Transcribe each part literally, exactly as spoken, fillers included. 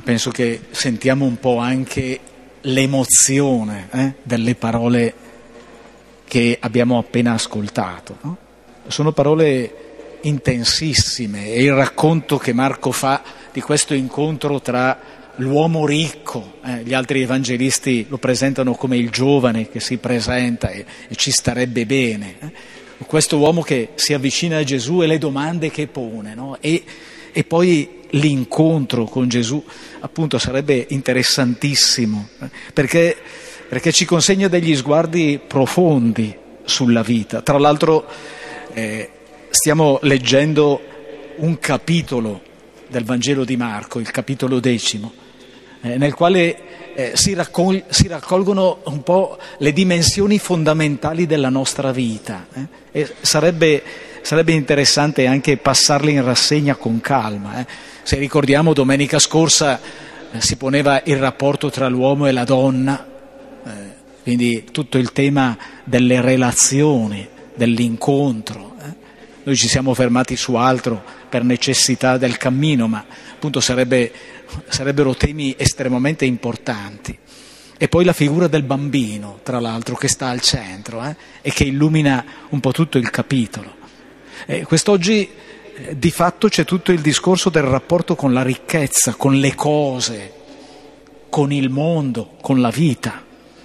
penso che sentiamo un po' anche l'emozione eh, delle parole che abbiamo appena ascoltato, no? Sono parole intensissime e il racconto che Marco fa di questo incontro tra l'uomo ricco, eh, gli altri evangelisti lo presentano come il giovane che si presenta e, e ci starebbe bene, eh? Questo uomo che si avvicina a Gesù e le domande che pone, no? e, e poi l'incontro con Gesù appunto sarebbe interessantissimo, eh? perché, perché ci consegna degli sguardi profondi sulla vita. Tra l'altro eh, stiamo leggendo un capitolo del Vangelo di Marco, il capitolo decimo, eh, nel quale eh, si, raccol- si raccolgono un po' le dimensioni fondamentali della nostra vita, eh? e sarebbe, sarebbe interessante anche passarle in rassegna con calma. Eh? Se ricordiamo, domenica scorsa eh, si poneva il rapporto tra l'uomo e la donna, eh, quindi tutto il tema delle relazioni, dell'incontro. Eh? Noi ci siamo fermati su altro per necessità del cammino, ma appunto sarebbe, sarebbero temi estremamente importanti. E poi la figura del bambino, tra l'altro, che sta al centro eh, e che illumina un po' tutto il capitolo. Eh, quest'oggi eh, di fatto c'è tutto il discorso del rapporto con la ricchezza, con le cose, con il mondo, con la vita.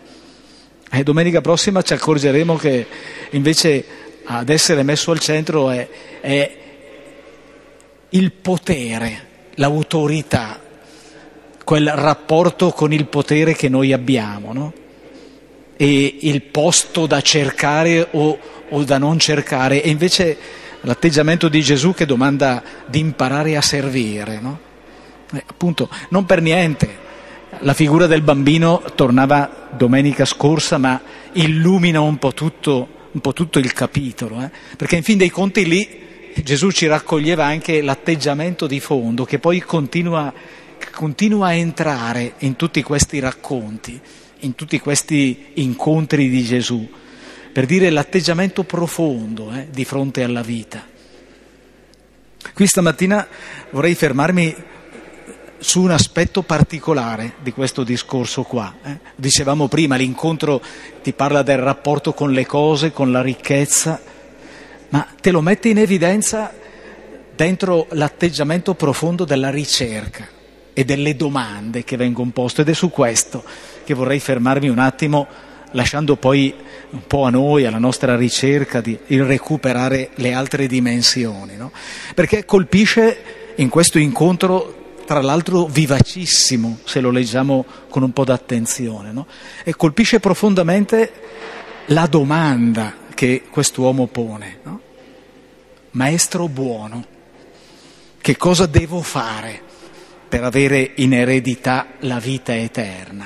E domenica prossima ci accorgeremo che invece ad essere messo al centro è, è il potere, l'autorità, quel rapporto con il potere che noi abbiamo, no? E il posto da cercare o, o da non cercare, e invece l'atteggiamento di Gesù che domanda di imparare a servire, no? Eh, appunto, non per niente la figura del bambino tornava domenica scorsa, ma illumina un po' tutto, un po' tutto il capitolo, eh? Perché in fin dei conti lì Gesù ci raccoglieva anche l'atteggiamento di fondo che poi continua, continua a entrare in tutti questi racconti, in tutti questi incontri di Gesù, per dire l'atteggiamento profondo eh, di fronte alla vita. Qui stamattina vorrei fermarmi su un aspetto particolare di questo discorso qua. Eh. Dicevamo prima, l'incontro ti parla del rapporto con le cose, con la ricchezza, ma te lo mette in evidenza dentro l'atteggiamento profondo della ricerca e delle domande che vengono poste, ed è su questo che vorrei fermarmi un attimo, lasciando poi un po' a noi, alla nostra ricerca, di il recuperare le altre dimensioni, no? Perché colpisce in questo incontro, tra l'altro vivacissimo, se lo leggiamo con un po' d'attenzione, no? E colpisce profondamente la domanda che quest'uomo pone, no? Maestro buono, che cosa devo fare per avere in eredità la vita eterna?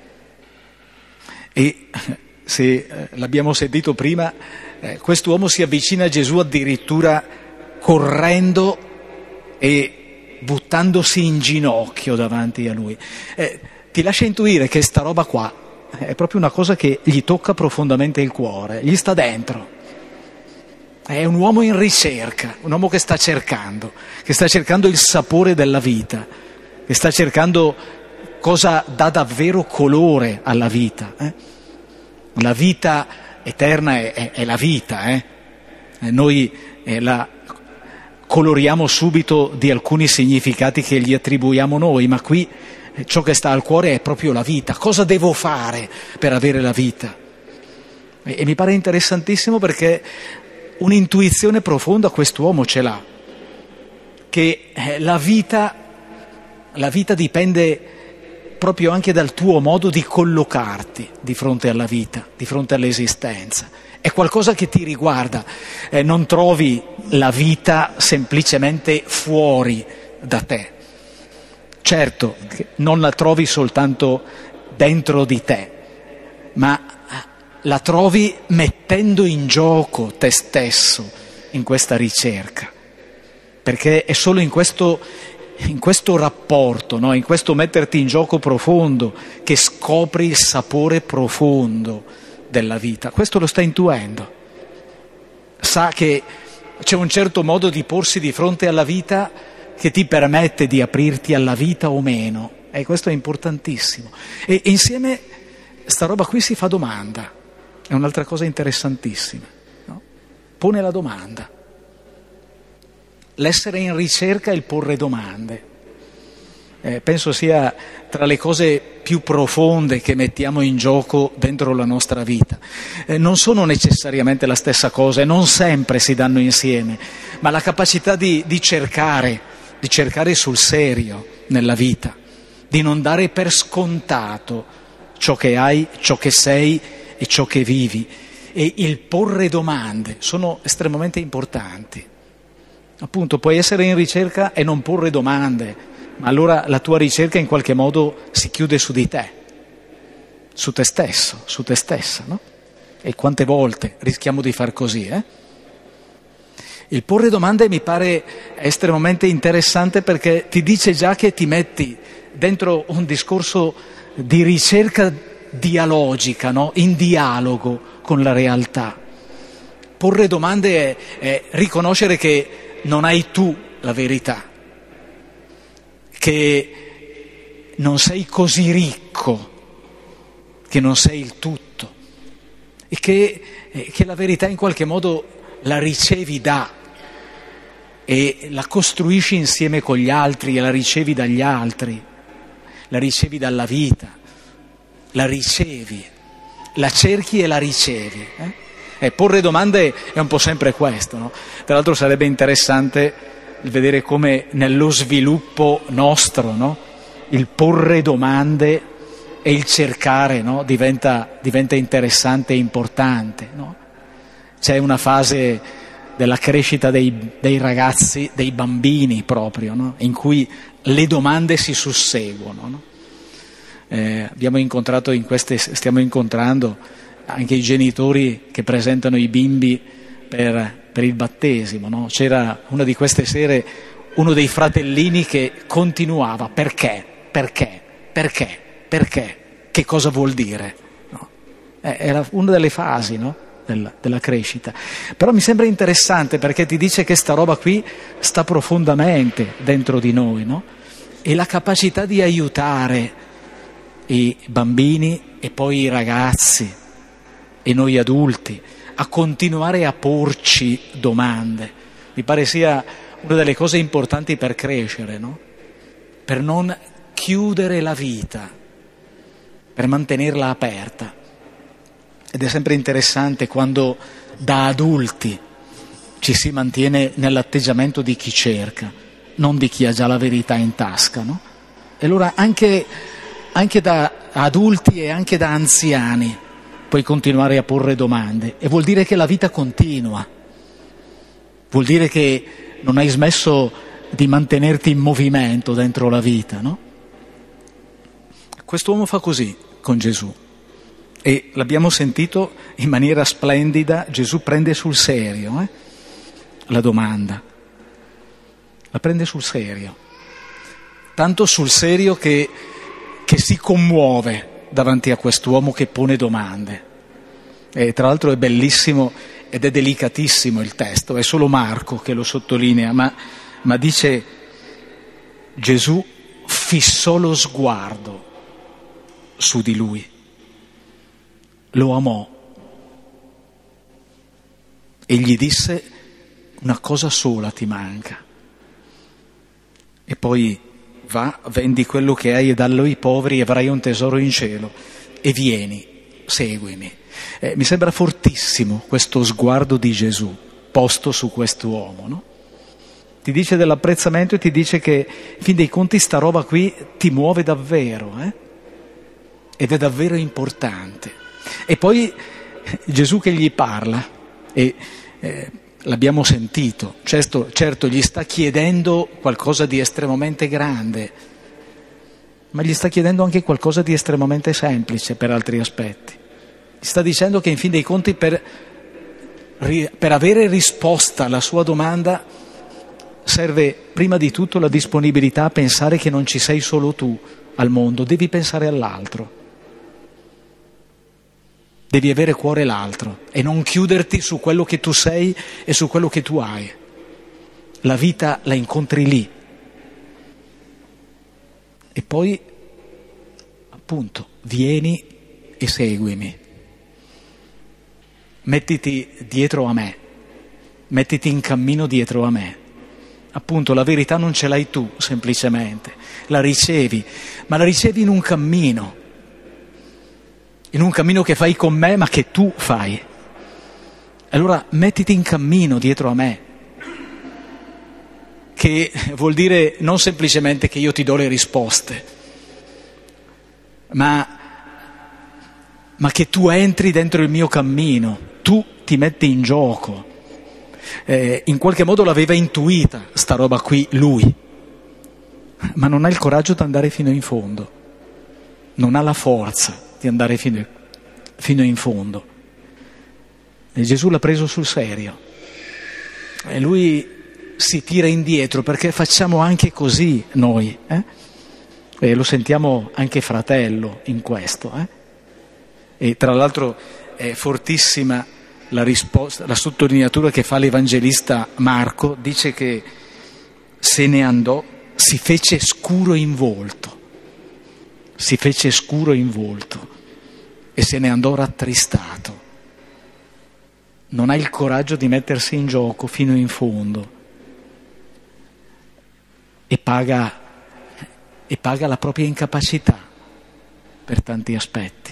E se l'abbiamo sentito prima, eh, quest'uomo si avvicina a Gesù addirittura correndo e buttandosi in ginocchio davanti a lui. Eh, ti lascia intuire che sta roba qua è proprio una cosa che gli tocca profondamente il cuore, gli sta dentro. È un uomo in ricerca, un uomo che sta cercando, che sta cercando il sapore della vita, che sta cercando cosa dà davvero colore alla vita. Eh? La vita eterna è, è, è la vita, eh? E noi eh, la coloriamo subito di alcuni significati che gli attribuiamo noi, ma qui eh, ciò che sta al cuore è proprio la vita. Cosa devo fare per avere la vita? E, e mi pare interessantissimo perché un'intuizione profonda quest'uomo ce l'ha, che eh, la vita, la vita dipende proprio anche dal tuo modo di collocarti di fronte alla vita, di fronte all'esistenza. È qualcosa che ti riguarda, eh, non trovi la vita semplicemente fuori da te. Certo, non la trovi soltanto dentro di te, ma la trovi mettendo in gioco te stesso in questa ricerca, perché è solo in questo, in questo rapporto, no? In questo metterti in gioco profondo che scopri il sapore profondo della vita. Questo lo sta intuendo, sa che c'è un certo modo di porsi di fronte alla vita che ti permette di aprirti alla vita o meno, E questo è importantissimo. E insieme sta roba qui si fa domanda, è un'altra cosa interessantissima, no? Pone la domanda. L'essere in ricerca e il porre domande. Eh, penso sia tra le cose più profonde che mettiamo in gioco dentro la nostra vita. Eh, non sono necessariamente la stessa cosa e non sempre si danno insieme, ma la capacità di, di cercare, di cercare sul serio nella vita, di non dare per scontato ciò che hai, ciò che sei e ciò che vivi. E il porre domande sono estremamente importanti. Appunto, puoi essere in ricerca e non porre domande, ma allora la tua ricerca in qualche modo si chiude su di te, su te stesso, su te stessa, no? E quante volte rischiamo di far così, eh? Il porre domande mi pare estremamente interessante perché ti dice già che ti metti dentro un discorso di ricerca dialogica, no? In dialogo con la realtà. Porre domande è, è riconoscere che non hai tu la verità, che non sei così ricco, che non sei il tutto e che, eh, che la verità in qualche modo la ricevi da e la costruisci insieme con gli altri e la ricevi dagli altri, la ricevi dalla vita, la ricevi, la cerchi e la ricevi. Eh? E porre domande è un po' sempre questo, no? Tra l'altro sarebbe interessante vedere come nello sviluppo nostro, no? Il porre domande e il cercare, no? diventa, diventa interessante e importante, no? C'è una fase della crescita dei, dei ragazzi, dei bambini proprio, no? In cui le domande si susseguono, no? Eh, abbiamo incontrato in queste, stiamo incontrando anche i genitori che presentano i bimbi per, per il battesimo, no? C'era una di queste sere uno dei fratellini che continuava perché, perché, perché, perché, che cosa vuol dire? No? Eh, era una delle fasi, no? Della, della crescita. Però mi sembra interessante perché ti dice che sta roba qui sta profondamente dentro di noi, no? E la capacità di aiutare i bambini e poi i ragazzi e noi adulti a continuare a porci domande mi pare sia una delle cose importanti per crescere, no? Per non chiudere la vita, per mantenerla aperta. Ed è sempre interessante quando da adulti ci si mantiene nell'atteggiamento di chi cerca, non di chi ha già la verità in tasca, no? E allora anche, anche da adulti e anche da anziani puoi continuare a porre domande e vuol dire che la vita continua, vuol dire che non hai smesso di mantenerti in movimento dentro la vita, no? Quest'uomo fa così con Gesù. E l'abbiamo sentito in maniera splendida, Gesù prende sul serio eh, la domanda, la prende sul serio, tanto sul serio che, che si commuove davanti a quest'uomo che pone domande. E tra l'altro è bellissimo ed è delicatissimo il testo, è solo Marco che lo sottolinea, ma, ma dice Gesù fissò lo sguardo su di lui. Lo amò e gli disse una cosa sola ti manca e poi va, vendi quello che hai e dallo ai poveri e avrai un tesoro in cielo e vieni, seguimi. Eh, mi sembra fortissimo questo sguardo di Gesù posto su quest'uomo, no? Ti dice dell'apprezzamento e ti dice che in fin dei conti sta roba qui ti muove davvero eh? Ed è davvero importante. E poi Gesù che gli parla, e eh, l'abbiamo sentito, certo, certo gli sta chiedendo qualcosa di estremamente grande, ma gli sta chiedendo anche qualcosa di estremamente semplice per altri aspetti. Gli sta dicendo che in fin dei conti per, per avere risposta alla sua domanda serve prima di tutto la disponibilità a pensare che non ci sei solo tu al mondo, devi pensare all'altro. Devi avere cuore l'altro e non chiuderti su quello che tu sei e su quello che tu hai. La vita la incontri lì. E poi appunto, vieni e seguimi. Mettiti dietro a me, mettiti in cammino dietro a me. Appunto, la verità non ce l'hai tu semplicemente, la ricevi, ma la ricevi in un cammino, in un cammino che fai con me, ma che tu fai. Allora mettiti in cammino dietro a me, che vuol dire non semplicemente che io ti do le risposte, ma, ma che tu entri dentro il mio cammino, tu ti metti in gioco. Eh, in qualche modo l'aveva intuita sta roba qui lui, ma non ha il coraggio di andare fino in fondo, non ha la forza di andare fino, fino in fondo. E Gesù l'ha preso sul serio e lui si tira indietro, perché facciamo anche così noi, eh? E lo sentiamo anche fratello in questo, eh? E tra l'altro è fortissima la risposta, la sottolineatura che fa l'evangelista Marco, dice che se ne andò, si fece scuro in volto, si fece scuro in volto e se ne andò rattristato. Non ha il coraggio di mettersi in gioco fino in fondo e paga, e paga la propria incapacità per tanti aspetti.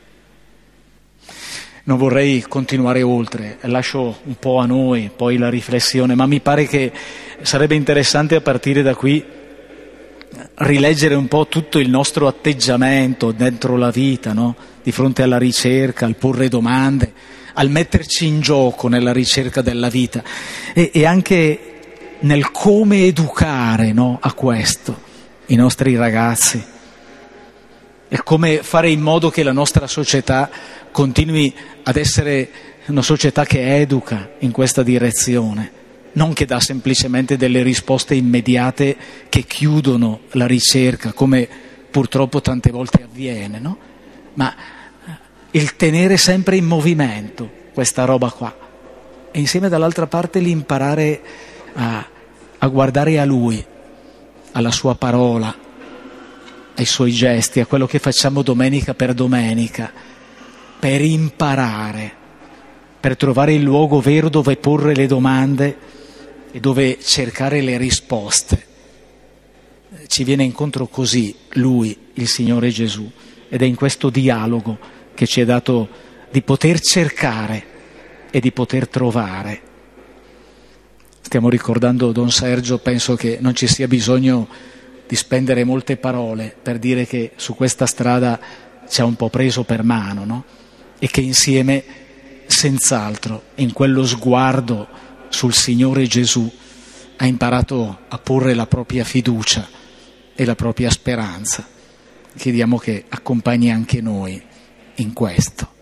Non vorrei continuare oltre, lascio un po' a noi poi la riflessione, ma mi pare che sarebbe interessante a partire da qui rileggere un po' tutto il nostro atteggiamento dentro la vita, no? Di fronte alla ricerca, al porre domande, al metterci in gioco nella ricerca della vita e, e anche nel come educare, no? A questo i nostri ragazzi e come fare in modo che la nostra società continui ad essere una società che educa in questa direzione, non che dà semplicemente delle risposte immediate che chiudono la ricerca, come purtroppo tante volte avviene, no? Ma il tenere sempre in movimento questa roba qua e insieme dall'altra parte l'imparare a, a guardare a Lui, alla Sua parola, ai Suoi gesti, a quello che facciamo domenica per domenica, per imparare, per trovare il luogo vero dove porre le domande e dove cercare le risposte. Ci viene incontro così Lui, il Signore Gesù, ed è in questo dialogo che ci è dato di poter cercare e di poter trovare. Stiamo ricordando Don Sergio, penso che non ci sia bisogno di spendere molte parole per dire che su questa strada ci ha un po' preso per mano, no? E che insieme, senz'altro, in quello sguardo sul Signore Gesù, ha imparato a porre la propria fiducia e la propria speranza. Chiediamo che accompagni anche noi in questo.